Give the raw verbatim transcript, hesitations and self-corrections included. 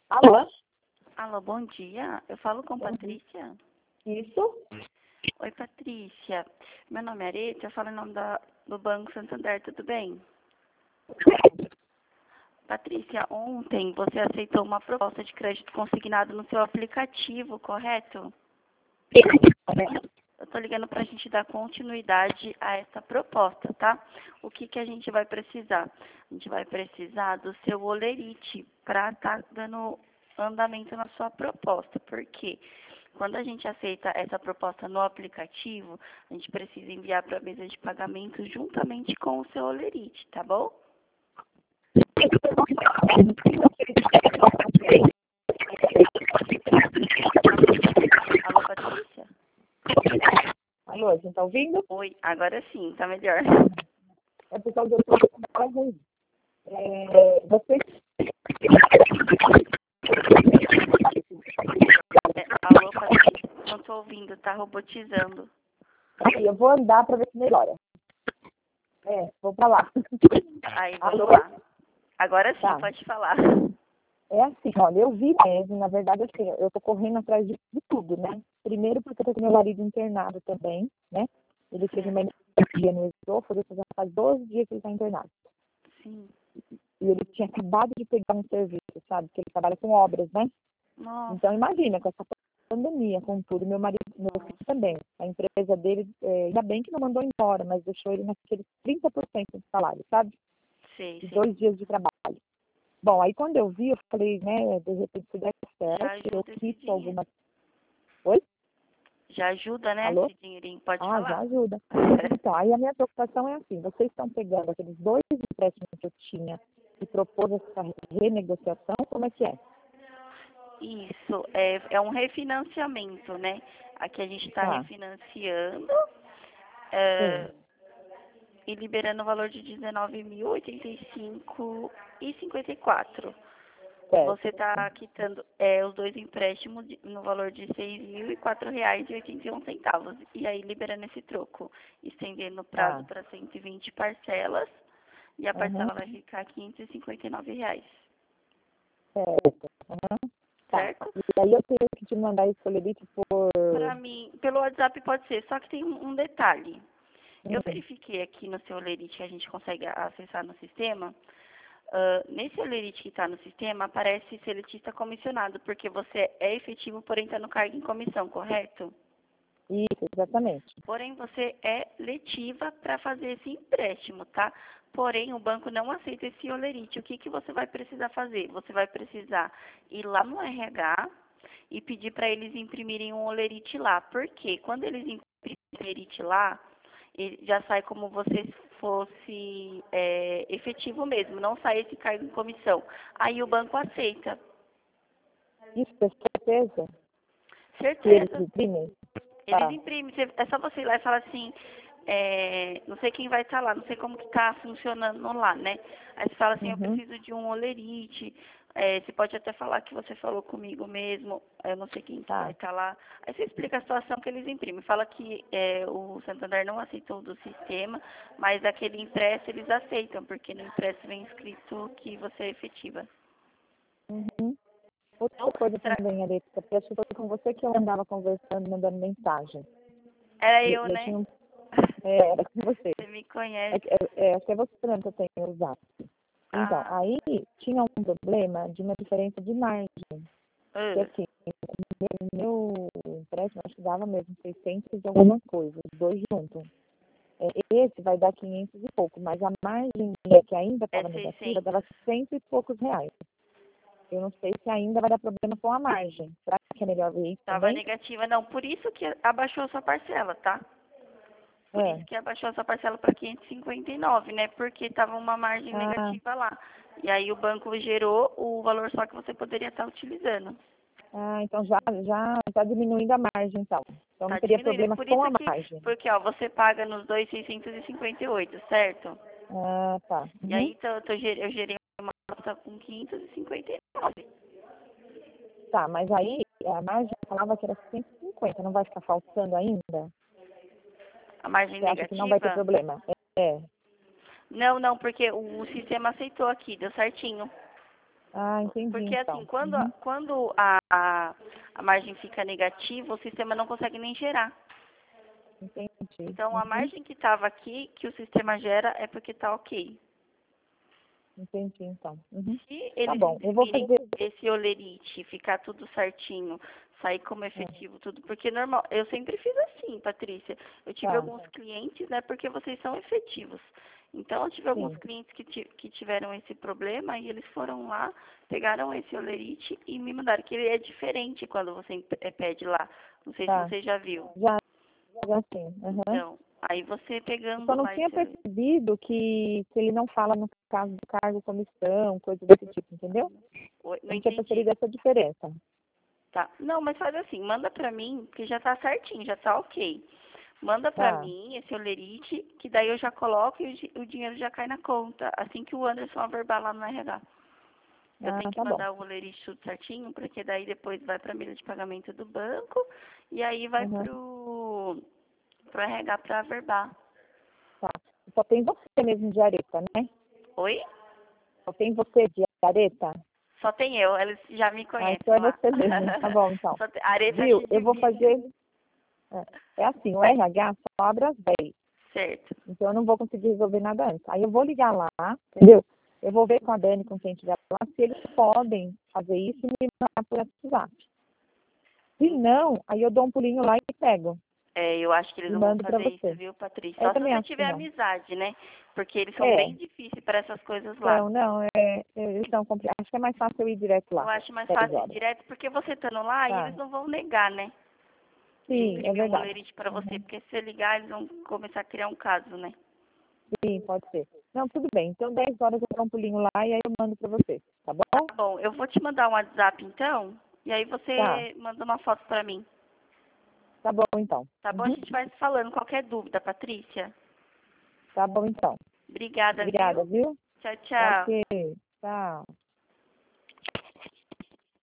Alô? Alô, bom dia. Eu falo com Bom dia. Patrícia. Isso? Oi, Patrícia. Meu nome é Areta, eu falo em nome da, do Banco Santander, tudo bem? Patrícia, ontem você aceitou uma proposta de crédito consignado no seu aplicativo, correto? Eu estou ligando para a gente dar continuidade a essa proposta, tá? O que, que a gente vai precisar? A gente vai precisar do seu olerite para estar dando andamento na sua proposta. Por quê? Quando a gente aceita essa proposta no aplicativo, a gente precisa enviar para a mesa de pagamento juntamente com o seu olerite, tá bom? Alô, Patrícia? Alô, você tá ouvindo? Oi, agora sim, tá melhor. É por causa do eu ruim. É, você... É, alô, Patrícia? Não tô ouvindo, tá robotizando. Aí, eu vou andar para ver se melhora. É, vou pra lá. Aí, vamos Alô? lá. Agora sim, Tá. pode falar. É assim, olha, eu vi mesmo, na verdade, assim, eu tô correndo atrás de, de tudo, né? Primeiro porque eu tô com meu marido internado também, né? Ele teve uma energia no esôfago, já faz doze dias que ele tá internado. Sim. E ele tinha acabado de pegar um serviço, sabe? Que ele trabalha com obras, né? Nossa. Então, imagina, com essa pandemia, com tudo, meu marido, meu filho também. A empresa dele, é, ainda bem que não mandou embora, mas deixou ele naqueles trinta por cento do salário, sabe? Sei, De sei. dois dias de trabalho. Bom, aí quando eu vi, eu falei, né, de repente se der Já certo, eu ajuda esse quito dinheiro. alguma... Oi? Já ajuda, né, Alô? esse dinheirinho? Pode Ah, já falar. ajuda. Então, aí a minha preocupação é assim, vocês estão pegando aqueles dois empréstimos que eu tinha e propôs essa renegociação, como é que é? Isso, é, é um refinanciamento, né? Aqui a gente está Tá. refinanciando é, Sim. e liberando o valor de dezenove mil, oitenta e cinco e cinquenta e quatro. Certo. Você está quitando é, os dois empréstimos de- no valor de seis mil e quatro reais e oitenta e um centavos. E aí liberando esse troco, estendendo o prazo Tá. para cento e vinte parcelas e a Uhum. parcela vai ficar quinhentos e cinquenta e nove reais, Certo. Uhum. Tá. certo? E aí eu tenho que te mandar esse colherite por... Para mim, pelo WhatsApp pode ser, só que tem um, um detalhe. Eu Hum. verifiquei aqui no seu Olerite que a gente consegue acessar no sistema. Ah, nesse Olerite que está no sistema, aparece seletista comissionado, porque você é efetivo, porém está no cargo em comissão, correto? Isso, exatamente. Porém, você é letiva para fazer esse empréstimo, tá? Porém, o banco não aceita esse olerite. O que, que você vai precisar fazer? Você vai precisar ir lá no R H e pedir para eles imprimirem um olerite lá. Por quê? Quando eles imprimem o olerite lá, ele já sai como você fosse é, efetivo mesmo, não sai esse cargo em comissão. Aí o banco aceita. Isso, é certeza que eles Certeza. imprimem? Eles Tá. imprimem, você- é só você ir lá e falar assim, é, não sei quem vai estar lá, não sei como que está funcionando lá, né? Aí você fala assim, eu Uhum. preciso de um olerite, é, você pode até falar que você falou comigo mesmo, eu não sei quem que vai Tá. estar lá. Aí você explica a situação que eles imprimem. Fala que é, o Santander não aceitou do sistema, mas aquele impresso eles aceitam, porque no impresso vem escrito que você é efetiva. Uhum. Outra Então, coisa será- também, Areta, porque acho que foi com você que eu andava conversando, mandando mensagem. era E eu, eu né? tinha um... É, era com você. Você me conhece, É, que- é, é, acho que é você mesmo que eu tenho usado. Então, ah, aí tinha um problema de uma diferença de margem. Que ah, assim, o meu empréstimo acho que dava mesmo seiscentos e alguma coisa, os dois juntos. É, esse vai dar quinhentos e pouco, mas a margem minha, que ainda é estava negativa, seiscentos. dava cento e poucos reais. Eu não sei se ainda vai dar problema com a margem. Será que é melhor ver isso Estava também? negativa, não. Por isso que abaixou a sua parcela, tá? Por É. isso que abaixou a sua parcela para quinhentos e cinquenta e nove, né? Porque estava uma margem Ah, negativa lá. E aí o banco gerou o valor só que você poderia estar utilizando. ah, então já já está diminuindo a margem, então. Então não Tá teria diminuindo. problema Por com a isso que, margem. porque ó, você paga nos dois mil seiscentos e cinquenta e oito, certo? Ah, tá. E Uhum. aí então, eu, tô, ger- eu gerei uma nota com quinhentos e cinquenta e nove. Tá, mas aí a margem falava que era cento e cinquenta, não vai ficar faltando ainda? A margem Você acha que não vai ter negativa? problema? É. Não, não, porque o, o sistema aceitou aqui, deu certinho. Ah, entendi, Porque então. assim, quando, Uhum. quando a, a, a margem fica negativa, o sistema não consegue nem gerar. Entendi. Então, a Uhum. margem que estava aqui, que o sistema gera, é porque está ok. Entendi, então. Uhum. Se Tá eles bom, eu vou imprimirem fazer. esse olerite, ficar tudo certinho, sair como efetivo, tudo, porque normal, eu sempre fiz assim, Patrícia. Eu tive Tá, alguns clientes, né, porque vocês são efetivos. Então, eu tive alguns sim. clientes que, ti- que tiveram esse problema e eles foram lá, pegaram esse olerite e me mandaram, que ele é diferente quando você imp- eh, pede lá. Não sei se Tá. você já viu. Já, já sim. Uhum. Então, aí você Eu só pegando não lá tinha esse olerite. percebido que, que ele não fala no caso do cargo comissão, coisa desse tipo, entendeu? Oi, Eu não não tinha entendi. percebido essa diferença. Tá. Não, mas faz assim, manda pra mim, que já tá certinho, já tá ok. Manda pra Tá. mim esse olerite, que daí eu já coloco e o, di- o dinheiro já cai na conta, assim que o Anderson averbar lá no R H. Eu Ah, tenho que tá bom. mandar o olerite tudo certinho, porque daí depois vai pra milha de pagamento do banco, e aí vai Uhum. pro, pro R H pra averbar. Tá. Só tem você mesmo de areta, né? Oi? Só tem você de areta? Só tem eu, eles já me Ah, então conhecem é lá. você mesmo. Tá bom, então. Só tem, a areta Viu? te Eu vou divide. fazer. É, é assim, o R H só abre às dez. Certo. Então eu não vou conseguir resolver nada antes. Aí eu vou ligar lá, entendeu? Eu vou ver com a Dani, com quem estiver lá, se eles podem fazer isso e me mandar por WhatsApp. Se não, aí eu dou um pulinho lá e pego. É, eu acho que eles E não vão mando para fazer isso, você. viu, Patrícia? Eu Só se também você acho que tiver não. amizade, né? Porque eles são É, bem difíceis para essas coisas lá. então, não, é, eles estão compli- acho que é mais fácil eu ir direto Eu lá, acho mais dez fácil ir horas. direto, porque você estando lá, Tá. eles não vão negar, né? De Sim, é imprimir um verdade. olerite para você, Uhum. porque se você ligar, eles vão começar a criar um caso, né? Sim, pode ser. Não, tudo bem. Então, dez horas eu dou um pulinho lá e aí eu mando para você, tá bom? Tá bom, eu vou te mandar um WhatsApp então, e aí Tá, você manda uma foto para mim. tá bom então. Tá bom? A Uhum. gente vai se falando. Qualquer dúvida, Patrícia? Tá bom então. Obrigada, Obrigada, viu? viu? Tchau, tchau. Ok, tchau.